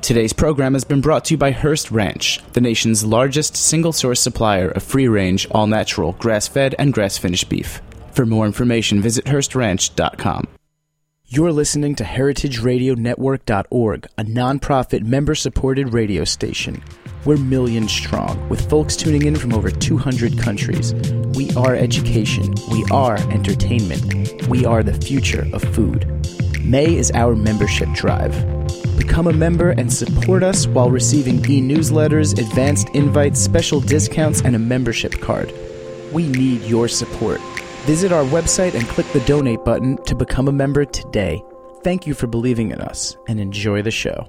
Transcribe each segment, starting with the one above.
Today's program has been brought to you by Hearst Ranch, the nation's largest single-source supplier of free-range, all-natural, grass-fed, and grass-finished beef. For more information, visit HearstRanch.com. You're listening to HeritageRadioNetwork.org, a nonprofit member-supported radio station. We're millions strong, with folks tuning in from over 200 countries. We are education. We are entertainment. We are the future of food. May is our membership drive. Become a member and support us while receiving e-newsletters, advanced invites, special discounts, and a membership card. We need your support. Visit our website and click the donate button to become a member today. Thank you for believing in us, and enjoy the show.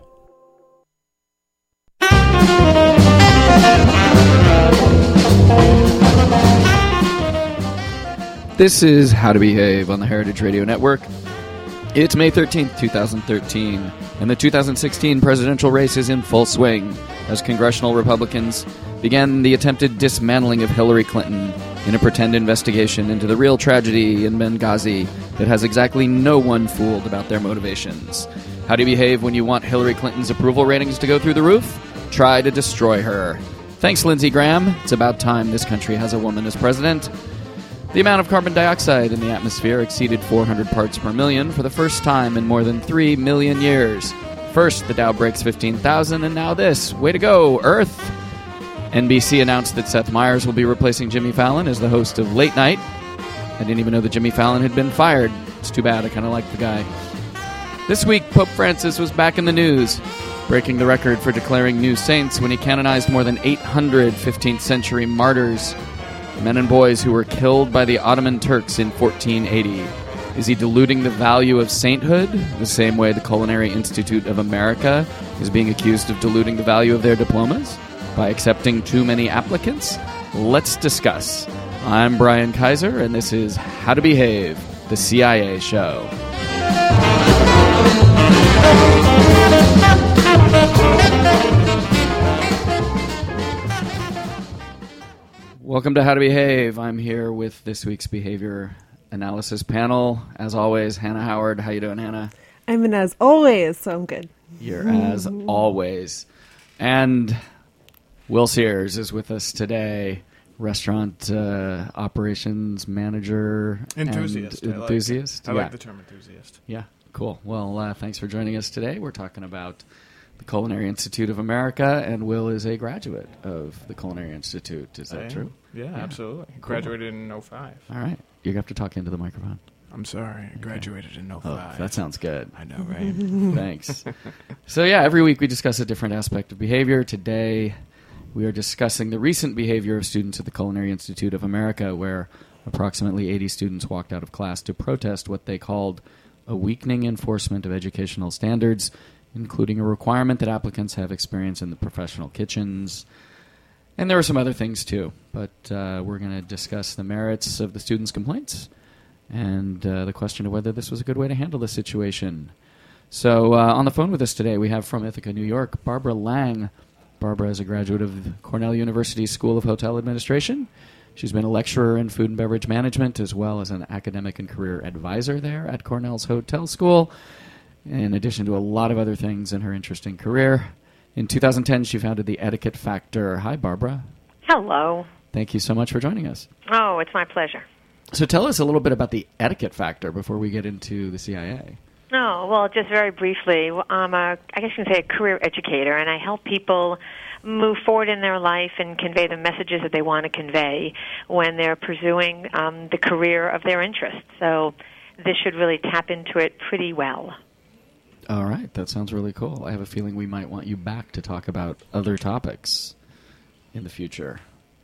This is How to Behave on the Heritage Radio Network. It's May 13th, 2013, and the 2016 presidential race is in full swing as congressional Republicans began the attempted dismantling of Hillary Clinton in a pretend investigation into the real tragedy in Benghazi that has exactly no one fooled about their motivations. How do you behave when you want Hillary Clinton's approval ratings to go through the roof? Try to destroy her. Thanks, Lindsey Graham. It's about time this country has a woman as president. The amount of carbon dioxide in the atmosphere exceeded 400 parts per million for the first time in more than 3 million years. First, the Dow breaks 15,000, and now this. Way to go, Earth! NBC announced that Seth Meyers will be replacing Jimmy Fallon as the host of Late Night. I didn't even know that Jimmy Fallon had been fired. It's too bad. I kind of like the guy. This week, Pope Francis was back in the news, breaking the record for declaring new saints when he canonized more than 800 15th century martyrs, men and boys who were killed by the Ottoman Turks in 1480. Is he diluting the value of sainthood, the same way the Culinary Institute of America is being accused of diluting the value of their diplomas by accepting too many applicants? Let's discuss. I'm Brian Kaiser, and this is How to Behave, the CIA show. Welcome to How to Behave. I'm here with this week's behavior analysis panel. As always, Hannah Howard. How you doing, Hannah? I'm an as always, so I'm good. You're as always. And Will Sears is with us today, restaurant operations manager. Enthusiast. Enthusiast. I like the term enthusiast. Yeah, cool. Well, thanks for joining us today. We're talking about the Culinary Institute of America, and Will is a graduate of the Culinary Institute. Is that true? Yeah, absolutely. Cool. Graduated in 05. All right. You have to talk into the microphone. I'm sorry. I graduated in 05. Oh, that sounds good. I know, right? Thanks. So, yeah, every week we discuss a different aspect of behavior. Today we are discussing the recent behavior of students at the Culinary Institute of America, where approximately 80 students walked out of class to protest what they called a weakening enforcement of educational standards, including a requirement that applicants have experience in the professional kitchens. And there were some other things, too. But we're going to discuss the merits of the students' complaints and the question of whether this was a good way to handle the situation. So on the phone with us today, we have from Ithaca, New York, Barbara Lang. Barbara is a graduate of Cornell University's School of Hotel Administration. She's been a lecturer in food and beverage management, as well as an academic and career advisor there at Cornell's Hotel School, in addition to a lot of other things in her interesting career. In 2010, she founded the Etiquette Factor. Hi, Barbara. Hello. Thank you so much for joining us. Oh, it's my pleasure. So tell us a little bit about the Etiquette Factor before we get into the CIA. Oh, well, just very briefly, I'm I guess you can say a career educator, and I help people move forward in their life and convey the messages that they want to convey when they're pursuing the career of their interest. So this should really tap into it pretty well. All right, that sounds really cool. I have a feeling we might want you back to talk about other topics in the future.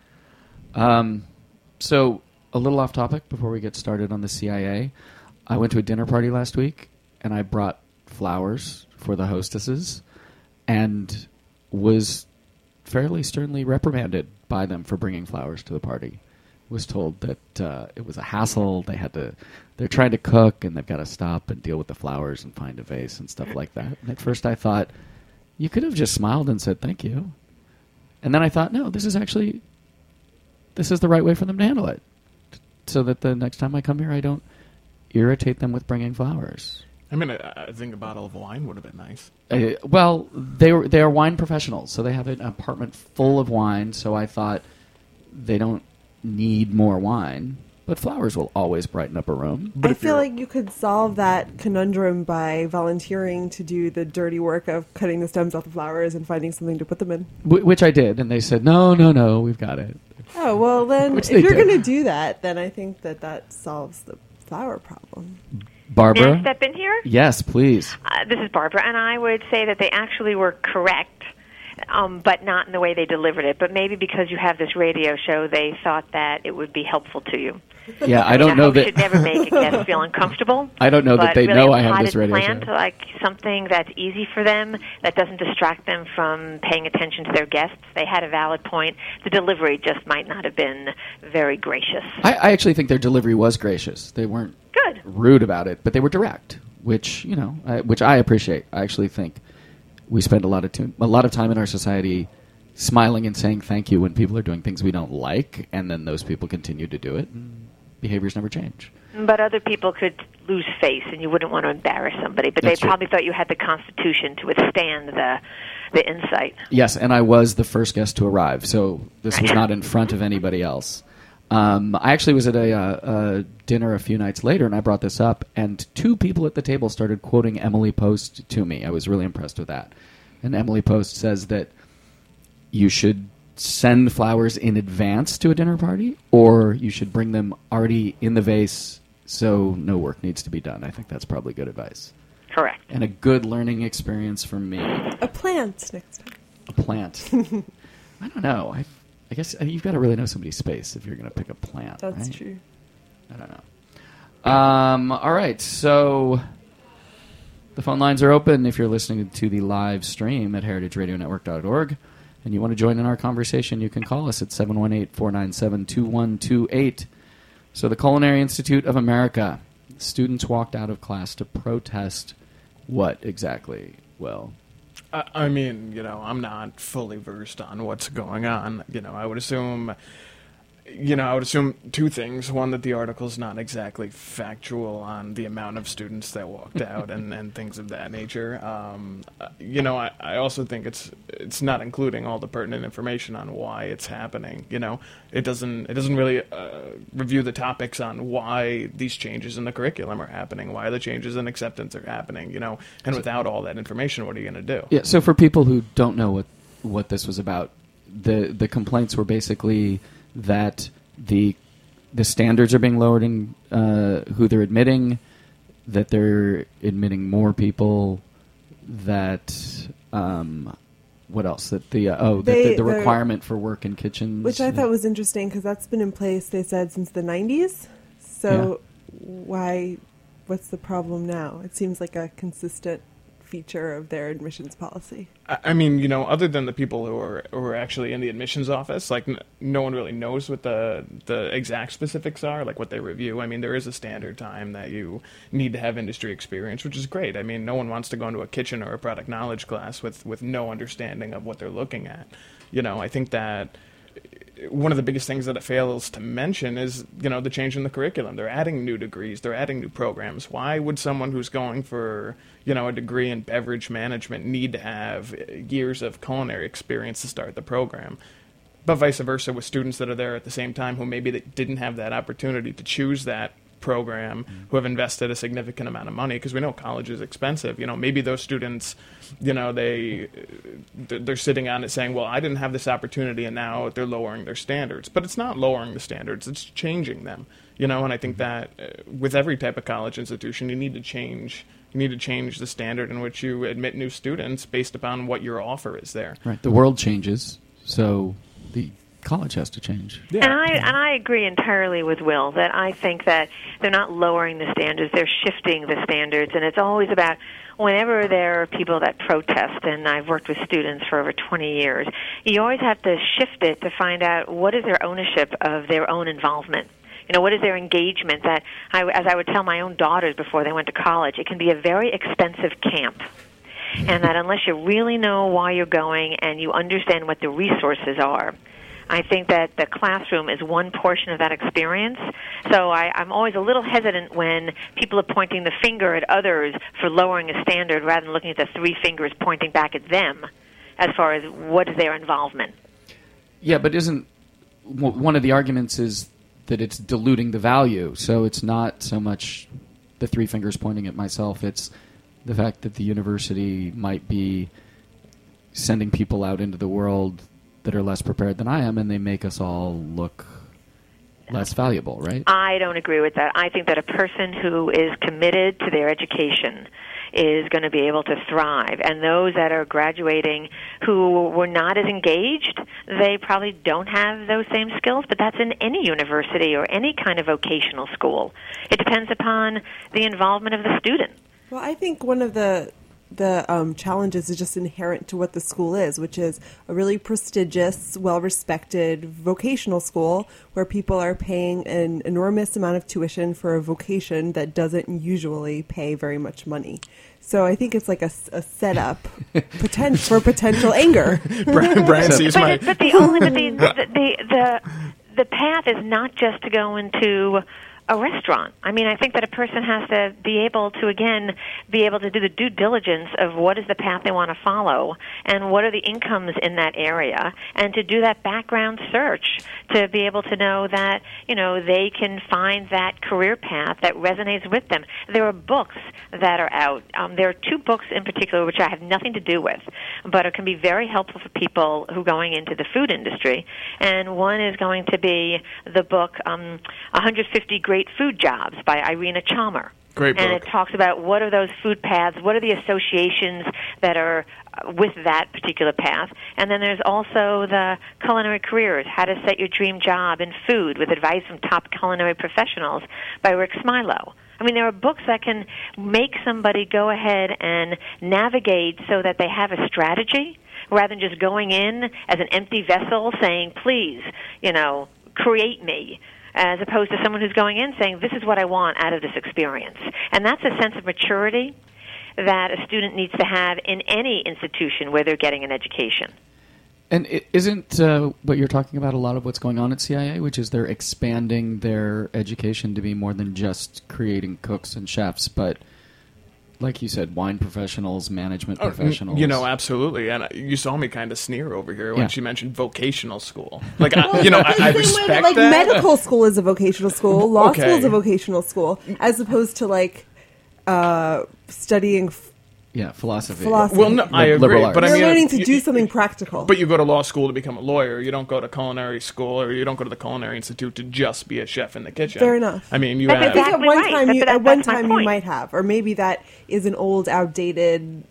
So, a little off topic before we get started on the CIA. I went to a dinner party last week, and I brought flowers for the hostesses and was fairly sternly reprimanded by them for bringing flowers to the party. Was told that it was a hassle. They're trying to cook, and they've got to stop and deal with the flowers and find a vase and stuff like that. And at first I thought, you could have just smiled and said thank you. And then I thought, no, this is the right way for them to handle it, so that the next time I come here I don't irritate them with bringing flowers. I mean, I think a bottle of wine would have been nice. Well, they are wine professionals, so they have an apartment full of wine. So I thought they don't need more wine, but flowers will always brighten up a room. I feel like you could solve that conundrum by volunteering to do the dirty work of cutting the stems off the flowers and finding something to put them in. Which I did, and they said, no, we've got it. Oh, well, then Which if they you're did. going to do that, then I think that solves the flower problem. Barbara? May I step in here? Yes, please. This is Barbara, and I would say that they actually were correct, but not in the way they delivered it. But maybe because you have this radio show, they thought that it would be helpful to you. Yeah, I don't know hope that. should never make a guest feel uncomfortable. I don't know that but they really know a I have this potted radio plant, show. like something that's easy for them, that doesn't distract them from paying attention to their guests. They had a valid point. The delivery just might not have been very gracious. I actually think their delivery was gracious. They weren't Good. rude about it, but they were direct, which which I appreciate. I actually think we spend a lot of time in our society smiling and saying thank you when people are doing things we don't like, and then those people continue to do it, and behaviors never change. But other people could lose face, and you wouldn't want to embarrass somebody. But That's they true. probably thought you had the constitution to withstand the insight. Yes, and I was the first guest to arrive, so this was not in front of anybody else. I actually was at a dinner a few nights later, and I brought this up, and two people at the table started quoting Emily Post to me. I was really impressed with that. And Emily Post says that you should send flowers in advance to a dinner party, or you should bring them already in the vase so no work needs to be done. I think that's probably good advice. Correct. And a good learning experience for me. A plant next time. A plant. I don't know. I guess you've got to really know somebody's space if you're going to pick a plant. That's right? true. I don't know. All right, so the phone lines are open if you're listening to the live stream at heritageradionetwork.org and you want to join in our conversation. You can call us at 718-497-2128. So the Culinary Institute of America, students walked out of class to protest what exactly? Well, I mean, I'm not fully versed on what's going on. I would assume two things. One, that the article's not exactly factual on the amount of students that walked out and things of that nature. I also think it's not including all the pertinent information on why it's happening. It doesn't really review the topics on why these changes in the curriculum are happening, why the changes in acceptance are happening. And without all that information, what are you going to do? yeah. So for people who don't know what this was about, the complaints were basically that the standards are being lowered in who they're admitting, that they're admitting more people, that what else? That the requirement for work in kitchens, Which I thought was interesting because that's been in place, they said, since the 90s. So what's the problem now? It seems like a consistent feature of their admissions policy. I mean, other than the people who are actually in the admissions office, like no one really knows what the exact specifics are, like what they review. I mean, there is a standard time that you need to have industry experience, which is great. I mean, no one wants to go into a kitchen or a product knowledge class with no understanding of what they're looking at. I think that one of the biggest things that it fails to mention is, the change in the curriculum. They're adding new degrees. They're adding new programs. Why would someone who's going for, a degree in beverage management need to have years of culinary experience to start the program? But vice versa with students that are there at the same time who maybe didn't have that opportunity to choose that program, who have invested a significant amount of money, because we know college is expensive. Maybe those students, they're sitting on it saying, well, I didn't have this opportunity, and now they're lowering their standards. But it's not lowering the standards, it's changing them. And I think that with every type of college institution, you need to change the standard in which you admit new students based upon what your offer is there. right. The world changes, so the college has to change. Yeah. And I agree entirely with Will that I think that they're not lowering the standards, they're shifting the standards, and it's always about whenever there are people that protest, and I've worked with students for over 20 years, you always have to shift it to find out what is their ownership of their own involvement. What is their engagement? That, as I would tell my own daughters before they went to college, it can be a very expensive camp. And that unless you really know why you're going and you understand what the resources are, I think that the classroom is one portion of that experience. So I'm always a little hesitant when people are pointing the finger at others for lowering a standard rather than looking at the three fingers pointing back at them as far as what is their involvement. Yeah, but isn't one of the arguments is that it's diluting the value, so it's not so much the three fingers pointing at myself, it's the fact that the university might be sending people out into the world that are less prepared than I am, and they make us all look less valuable, right? I don't agree with that. I think that a person who is committed to their education is going to be able to thrive. And those that are graduating who were not as engaged, they probably don't have those same skills, but that's in any university or any kind of vocational school. It depends upon the involvement of the student. Well, I think one of the challenges is just inherent to what the school is, which is a really prestigious, well-respected vocational school where people are paying an enormous amount of tuition for a vocation that doesn't usually pay very much money. So I think it's like a setup for potential anger. Brian sees my... But the path is not just to go into a restaurant. I mean, I think that a person has to be able to do the due diligence of what is the path they want to follow and what are the incomes in that area, and to do that background search to be able to know that, they can find that career path that resonates with them. There are books that are out. There are two books in particular which I have nothing to do with, but it can be very helpful for people who are going into the food industry. And one is going to be the book 150 Great Food Jobs by Irina Chalmer. Great book. And it talks about what are those food paths, what are the associations that are with that particular path. And then there's also the Culinary Careers, How to Set Your Dream Job in Food with advice from top culinary professionals by Rick Smilo. I mean, there are books that can make somebody go ahead and navigate so that they have a strategy rather than just going in as an empty vessel saying, please, create me, as opposed to someone who's going in saying, this is what I want out of this experience. And that's a sense of maturity that a student needs to have in any institution where they're getting an education. And isn't what you're talking about a lot of what's going on at CIA, which is they're expanding their education to be more than just creating cooks and chefs, but like you said, wine professionals, management professionals. Absolutely. And you saw me kind of sneer over here when she mentioned vocational school. Like, I respect like that. Medical school is a vocational school. Law school is a vocational school, as opposed to studying philosophy. Well, no, I agree. But you're learning to do something practical. But you go to law school to become a lawyer. You don't go to culinary school, or you don't go to the Culinary Institute to just be a chef in the kitchen. Fair enough. I mean, I think at one time you might have, or maybe that is an old, outdated.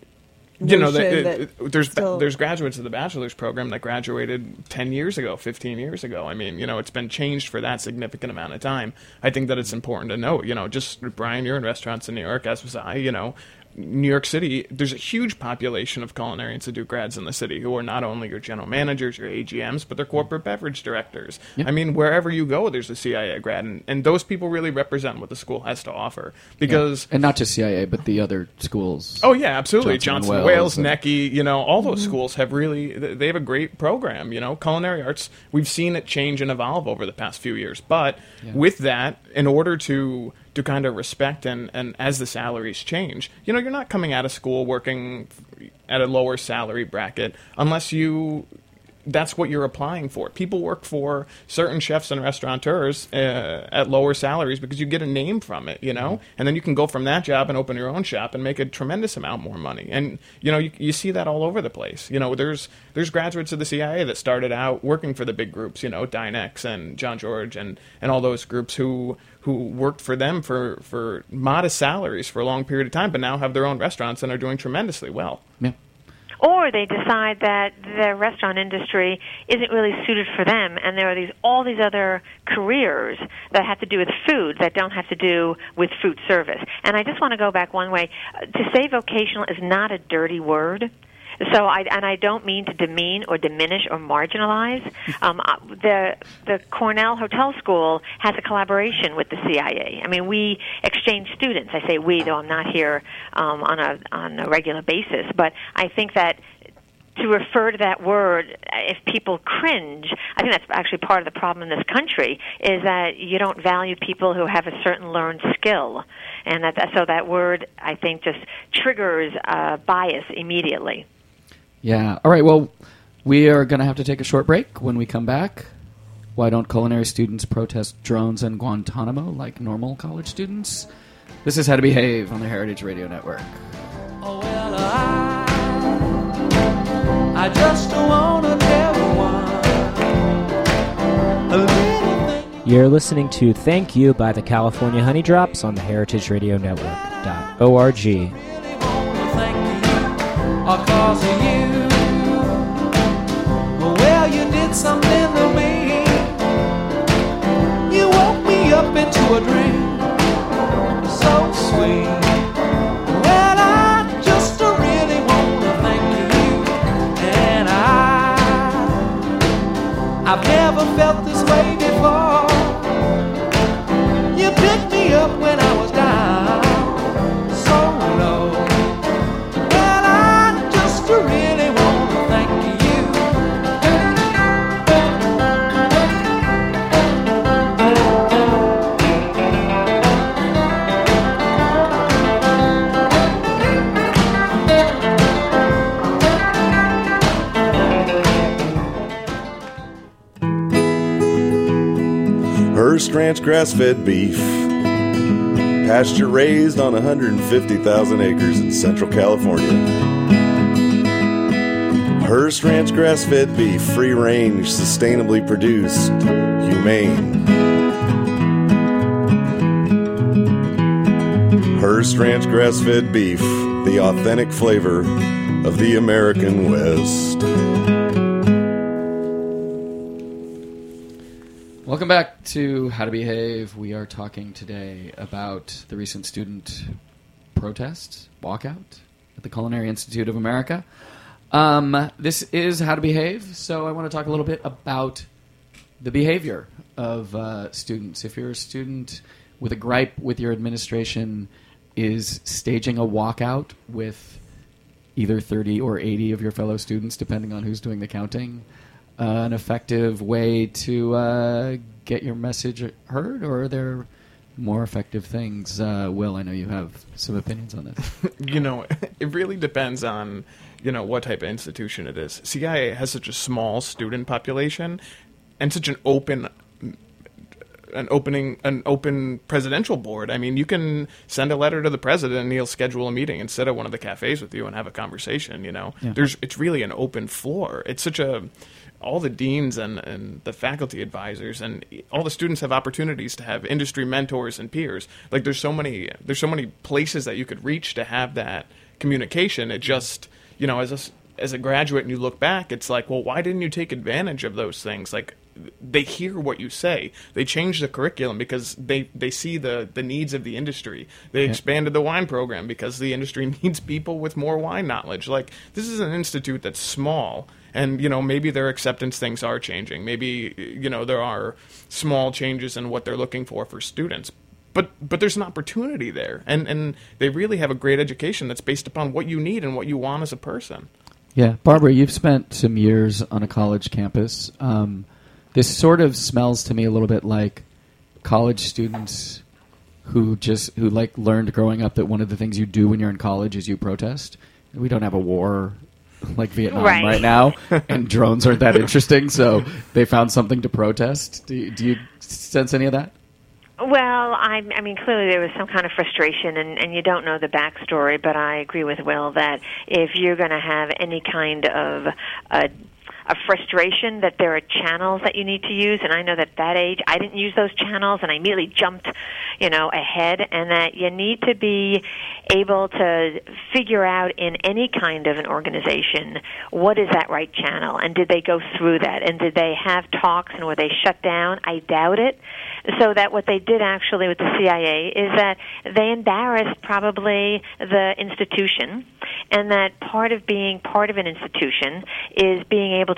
There's graduates of the bachelor's program that graduated 10 years ago, 15 years ago. I mean, it's been changed for that significant amount of time. I think that it's important to note, just Brian, you're in restaurants in New York, as was I, New York City, there's a huge population of Culinary Institute grads in the city who are not only your general managers, your AGMs, but they're corporate beverage directors. Yep. I mean, wherever you go, there's a CIA grad, and those people really represent what the school has to offer. Because and not just CIA, but the other schools. Oh, yeah, absolutely. Johnson Wales, Necky, all those schools have they have a great program. Culinary arts, we've seen it change and evolve over the past few years. But with that, in order to kind of respect and as the salaries change, you're not coming out of school working at a lower salary bracket unless that's what you're applying for. People work for certain chefs and restaurateurs at lower salaries because you get a name from it, and then you can go from that job and open your own shop and make a tremendous amount more money. And you see that all over the place. There's graduates of the CIA that started out working for the big groups, Dynex and John George and all those groups who worked for them for modest salaries for a long period of time, but now have their own restaurants and are doing tremendously well. Yeah. Or they decide that the restaurant industry isn't really suited for them, and there are all these other careers that have to do with food that don't have to do with food service. And I just want to go back one way. To say vocational is not a dirty word. So I don't mean to demean or diminish or marginalize. The Cornell Hotel School has a collaboration with the CIA. I mean, we exchange students. I say we, though I'm not here on a regular basis. But I think that to refer to that word, if people cringe, I think that's actually part of the problem in this country, is that you don't value people who have a certain learned skill. And so that word, I think, just triggers bias immediately. Yeah. All right, well, we are going to have to take a short break. When we come back, why don't culinary students protest drones and Guantanamo like normal college students? This is How to Behave on the Heritage Radio Network. Oh, well, I just want to tell one a little thing. You're listening to Thank You by the California Honey Drops on the Heritage Radio Network.org. Really want to thank you, cause of you. Well, you did something to me. You woke me up into a dream so sweet. Well, I just really want to thank you. And I've never felt this way before. You picked me up when I was down so low. Well, I just really want to thank you. Hearst Ranch grass-fed beef, pasture-raised on 150,000 acres in Central California. Hearst Ranch grass-fed beef, free-range, sustainably produced, humane. Hearst Ranch grass-fed beef, the authentic flavor of the American West. Welcome back to How to Behave. We are talking today about the recent student protest, walkout at the Culinary Institute of America. This is How to Behave, so I want to talk a little bit about the behavior of students. If you're a student with a gripe with your administration, is staging a walkout with either 30 or 80 of your fellow students, depending on who's doing the counting, an effective way to get your message heard, or are there more effective things? Will, I know you have some opinions on this. It really depends on, what type of institution it is. CIA has such a small student population and such an open presidential board. I mean, you can send a letter to the president and he'll schedule a meeting and sit at one of the cafes with you and have a conversation, Yeah. It's really an open floor. It's such all the deans and the faculty advisors and all the students have opportunities to have industry mentors and peers. Like there's so many places that you could reach to have that communication. It just, as a graduate and you look back, it's like, well, why didn't you take advantage of those things? Like they hear what you say. They changed the curriculum because they see the needs of the industry. They expanded the wine program because the industry needs people with more wine knowledge. Like this is an institute that's small. And, maybe their acceptance things are changing. Maybe, there are small changes in what they're looking for students. But there's an opportunity there. And they really have a great education that's based upon what you need and what you want as a person. Yeah. Barbara, you've spent some years on a college campus. This sort of smells to me a little bit like college students who learned growing up that one of the things you do when you're in college is you protest. We don't have a war like Vietnam right now, and drones aren't that interesting, so they found something to protest. Do you sense any of that? Well, I mean, clearly there was some kind of frustration, and you don't know the backstory, but I agree with Will that if you're going to have any kind of a frustration, that there are channels that you need to use, and I know that age I didn't use those channels, and I immediately jumped, ahead, and that you need to be able to figure out in any kind of an organization what is that right channel, and did they go through that, and did they have talks, and were they shut down? I doubt it. So that what they did actually with the CIA is that they embarrassed probably the institution, and that part of being part of an institution is being able to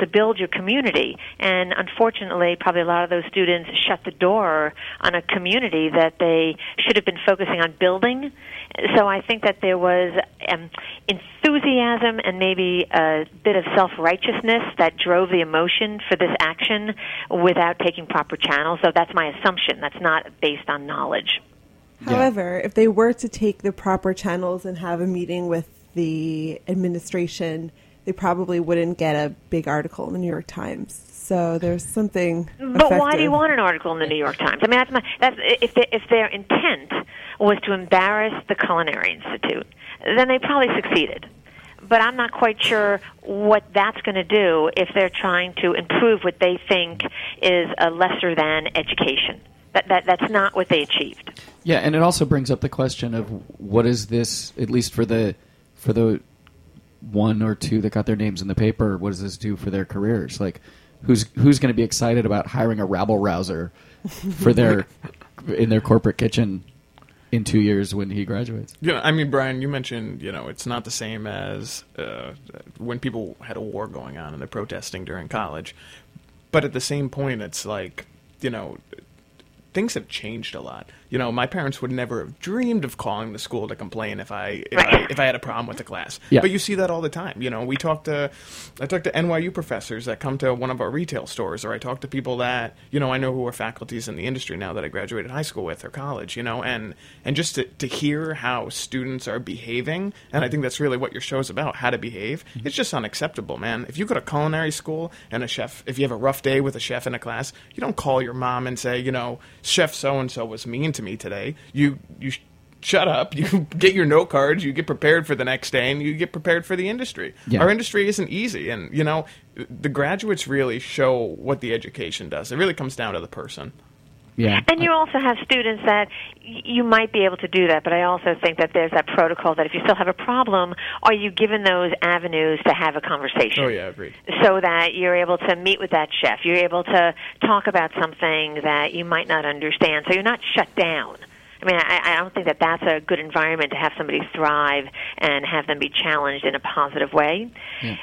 to build your community. And unfortunately, probably a lot of those students shut the door on a community that they should have been focusing on building. So I think that there was enthusiasm and maybe a bit of self-righteousness that drove the emotion for this action without taking proper channels. So that's my assumption. That's not based on knowledge. However, if they were to take the proper channels and have a meeting with the administration, they probably wouldn't get a big article in the New York Times. So there's something But why effective. do you want an article in the New York Times? I mean, that's if their intent was to embarrass the Culinary Institute, then they probably succeeded. But I'm not quite sure what that's going to do if they're trying to improve what they think is a lesser than education. That's not what they achieved. Yeah, and it also brings up the question of what is this, at least for the one or two that got their names in the paper, what does this do for their careers? Like, who's going to be excited about hiring a rabble-rouser for in their corporate kitchen in 2 years when he graduates? Yeah, I mean, Brian, you mentioned, it's not the same as when people had a war going on and they're protesting during college. But at the same point, it's like, things have changed a lot. My parents would never have dreamed of calling the school to complain if I had a problem with the class. Yeah. But you see that all the time. I talk to NYU professors that come to one of our retail stores, or I talk to people that I know who are faculties in the industry now that I graduated high school with or college. And just to hear how students are behaving, and I think that's really what your show's about, how to behave. Mm-hmm. It's just unacceptable, man. If you go to culinary school and if you have a rough day with a chef in a class, you don't call your mom and say, Chef so-and-so was mean to me today. You shut up, you get your note cards, you get prepared for the next day, and you get prepared for the industry. Yeah. Our industry isn't easy, and, the graduates really show what the education does. It really comes down to the person. Yeah. And you also have students that you might be able to do that, but I also think that there's that protocol that if you still have a problem, are you given those avenues to have a conversation? Oh, yeah, agreed. So that you're able to meet with that chef. You're able to talk about something that you might not understand, so you're not shut down. I mean, I don't think that that's a good environment to have somebody thrive and have them be challenged in a positive way. Yeah.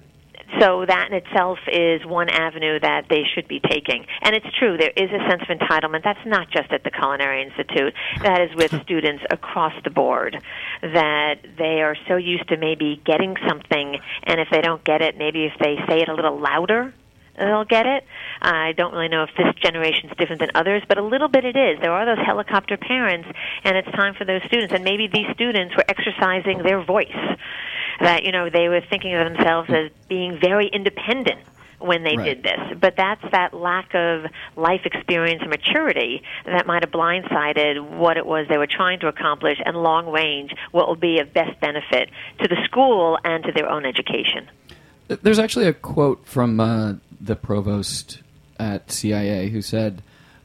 So that in itself is one avenue that they should be taking. And it's true, there is a sense of entitlement. That's not just at the Culinary Institute. That is with students across the board, that they are so used to maybe getting something, and if they don't get it, maybe if they say it a little louder, they'll get it. I don't really know if this generation is different than others, but a little bit it is. There are those helicopter parents, and it's time for those students. And maybe these students were exercising their voice, that, they were thinking of themselves as being very independent when they did this. But that's that lack of life experience and maturity that might have blindsided what it was they were trying to accomplish, and long range, what will be of best benefit to the school and to their own education. There's actually a quote from the provost at CIA who said,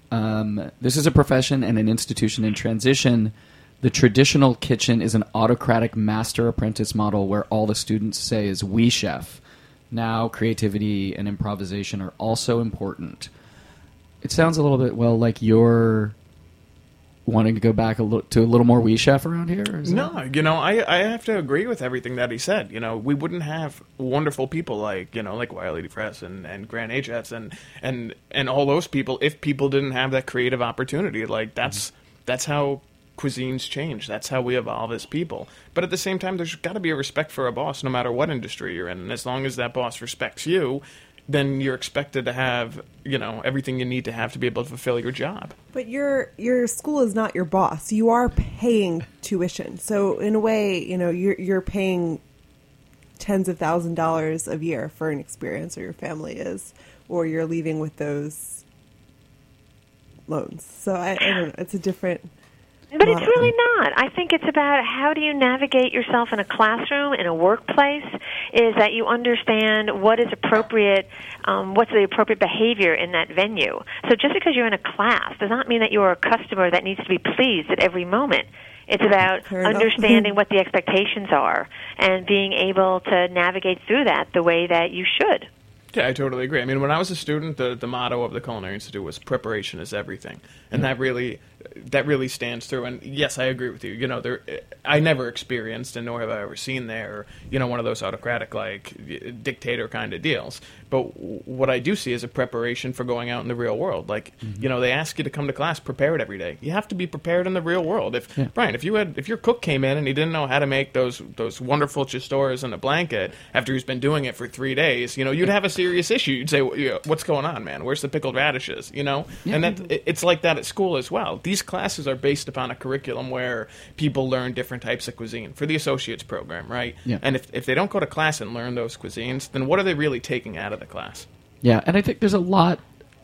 this is a profession and an institution in transition. The traditional kitchen is an autocratic master-apprentice model where all the students say is, "We, chef." Now, creativity and improvisation are also important. It sounds a little bit, like you're wanting to go back to a little more "we, chef" around here? No, I have to agree with everything that he said. We wouldn't have wonderful people like Wiley Press and Grant H.S. and all those people if people didn't have that creative opportunity. Like, that's how cuisines change. That's how we evolve as people. But at the same time, there's got to be a respect for a boss no matter what industry you're in. And as long as that boss respects you, then you're expected to have, everything you need to have to be able to fulfill your job. But your school is not your boss. You are paying tuition. So in a way, you're paying tens of $1,000s a year for an experience, or your family is, or you're leaving with those loans. So I don't know. It's a different... But it's really not. I think it's about how do you navigate yourself in a classroom, in a workplace, is that you understand what is appropriate, what's the appropriate behavior in that venue. So just because you're in a class does not mean that you're a customer that needs to be pleased at every moment. It's about understanding what the expectations are and being able to navigate through that the way that you should. Yeah, I totally agree. I mean, when I was a student, the motto of the Culinary Institute was "Preparation is everything," and that really stands through. And yes, I agree with you. You know, I never experienced, and nor have I ever seen there, one of those autocratic, like, dictator kind of deals. But what I do see is a preparation for going out in the real world. Like, they ask you to come to class prepared every day. You have to be prepared in the real world. Brian, if your cook came in and he didn't know how to make those wonderful chistorras in a blanket after he's been doing it for 3 days, you'd have a serious issue. You'd say, "What's going on, man? Where's the pickled radishes?" And it's like that at school as well. These classes are based upon a curriculum where people learn different types of cuisine for the associate's program, right? Yeah. And if they don't go to class and learn those cuisines, then what are they really taking out of the class? Yeah, and I think there's a lot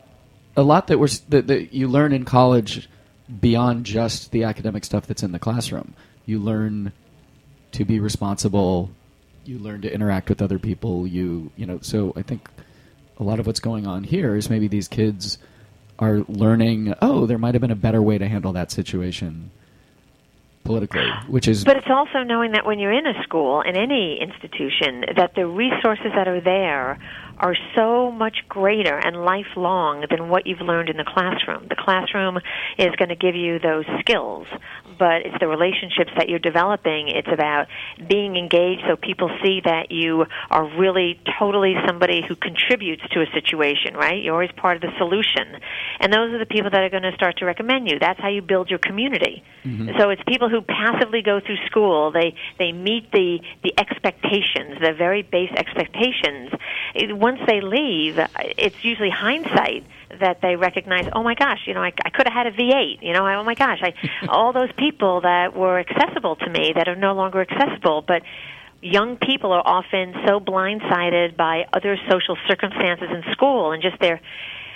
that you learn in college beyond just the academic stuff that's in the classroom. You learn to be responsible. You learn to interact with other people. So I think a lot of what's going on here is maybe these kids are learning, there might have been a better way to handle that situation politically, which is... But it's also knowing that when you're in a school, in any institution, that the resources that are there are so much greater and lifelong than what you've learned in the classroom. The classroom is going to give you those skills, but it's the relationships that you're developing. It's about being engaged so people see that you are really totally somebody who contributes to a situation, right? You're always part of the solution. And those are the people that are going to start to recommend you. That's how you build your community. Mm-hmm. So it's people who passively go through school. They meet the expectations, the very base expectations. Once they leave, it's usually hindsight that they recognize, oh my gosh, I could have had a V8, oh my gosh, all those people that were accessible to me that are no longer accessible. But young people are often so blindsided by other social circumstances in school and just their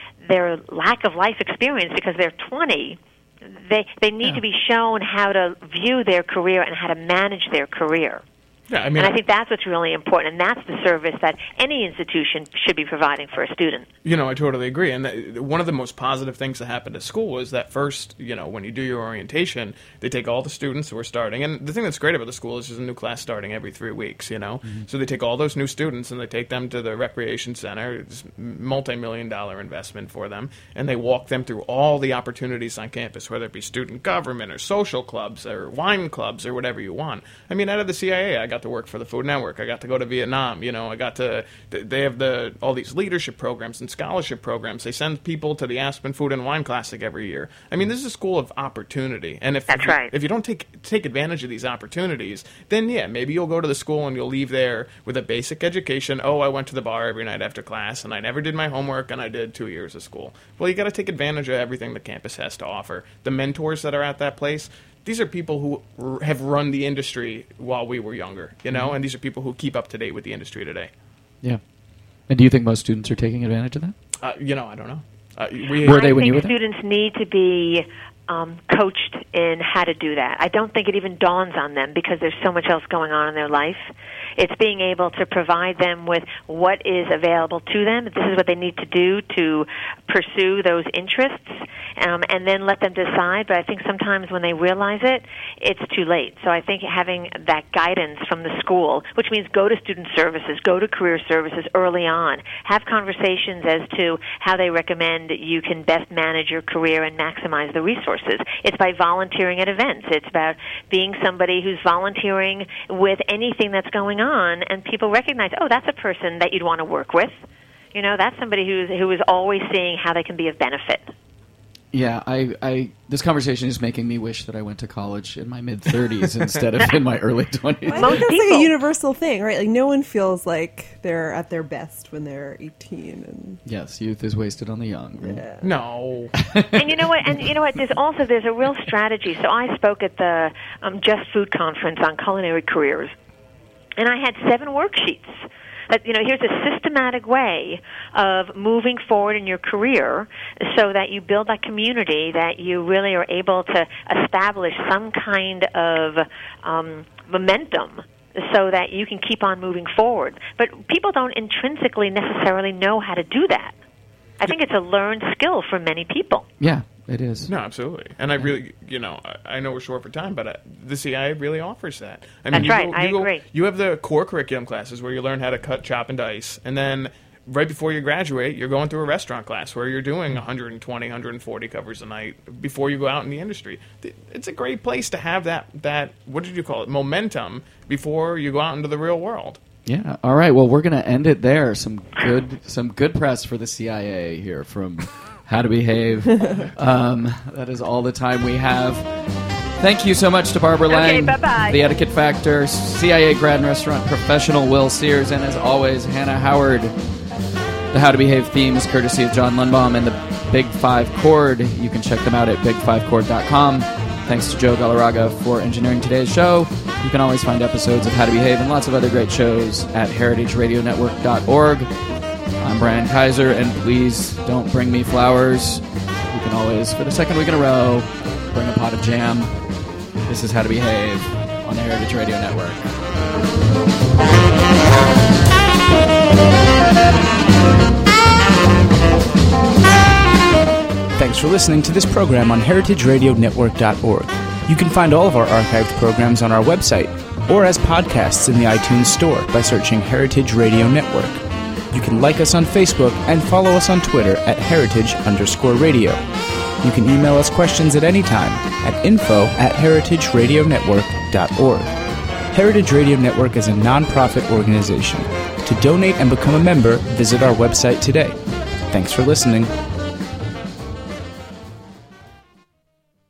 lack of life experience because they're 20. They need to be shown how to view their career and how to manage their career. Yeah, and I think that's what's really important, and that's the service that any institution should be providing for a student. I totally agree. And one of the most positive things that happened at school is that first, when you do your orientation, they take all the students who are starting. And the thing that's great about the school is there's a new class starting every 3 weeks, Mm-hmm. So they take all those new students and they take them to the recreation center. It's a multi-million-dollar investment for them. And they walk them through all the opportunities on campus, whether it be student government or social clubs or wine clubs or whatever you want. I mean, out of the CIA, I got to work for the Food Network. I got to go to Vietnam. They have all these leadership programs and scholarship programs. They send people to the Aspen Food and Wine Classic every year. I mean, this is a school of opportunity. And if you don't take advantage of these opportunities, then maybe you'll go to the school and you'll leave there with a basic education. Oh, I went to the bar every night after class and I never did my homework and I did 2 years of school. Well, you got to take advantage of everything the campus has to offer. The mentors that are at that place, these are people who have run the industry while we were younger, Mm-hmm. and these are people who keep up to date with the industry today. Yeah. And do you think most students are taking advantage of that? I don't know. Were they when you were there? I think students need to be coached in how to do that. I don't think it even dawns on them because there's so much else going on in their life. It's being able to provide them with what is available to them. This is what they need to do to pursue those interests, and then let them decide. But I think sometimes when they realize it, it's too late. So I think having that guidance from the school, which means go to student services, go to career services early on, have conversations as to how they recommend you can best manage your career and maximize the resources. It's by volunteering at events. It's about being somebody who's volunteering with anything that's going on, and people recognize, oh, that's a person that you'd want to work with. That's somebody who is always seeing how they can be of benefit. Yeah, this conversation is making me wish that I went to college in my mid-30s instead of in my early 20s. Well, I think that's like a universal thing, right? Like, no one feels like they're at their best when they're 18. And yes, youth is wasted on the young. Right? Yeah. No. And you know what? There's a real strategy. So I spoke at the Just Food Conference on culinary careers, and I had 7 worksheets. Here's a systematic way of moving forward in your career so that you build that community, that you really are able to establish some kind of momentum so that you can keep on moving forward. But people don't intrinsically necessarily know how to do that. I think it's a learned skill for many people. Yeah, it is. No, absolutely. And I really, I know we're short for time, but the CIA really offers that. I mean, That's right. I agree. You have the core curriculum classes where you learn how to cut, chop, and dice, and then right before you graduate, you're going through a restaurant class where you're doing 120, 140 covers a night before you go out in the industry. It's a great place to have that what did you call it, momentum before you go out into the real world. Yeah. All right. Well, we're going to end it there. Some good press for the CIA here from How to Behave. That is all the time we have. Thank you so much to Barbara Lang, bye-bye. The Etiquette Factor, CIA grad and restaurant professional Will Sears, and as always, Hannah Howard. The How to Behave theme is courtesy of John Lundbaum and the Big Five Chord. You can check them out at big5chord.com. Thanks to Joe Galarraga for engineering today's show. You can always find episodes of How to Behave and lots of other great shows at heritageradionetwork.org. I'm Brian Kaiser, and please don't bring me flowers. You can always, for the second week in a row, bring a pot of jam. This is How to Behave on the Heritage Radio Network. Thanks for listening to this program on heritageradionetwork.org. You can find all of our archived programs on our website or as podcasts in the iTunes Store by searching Heritage Radio Network. You can like us on Facebook and follow us on Twitter at heritage_radio. You can email us questions at any time at info@heritageradionetwork.org. Heritage Radio Network is a non-profit organization. To donate and become a member, visit our website today. Thanks for listening.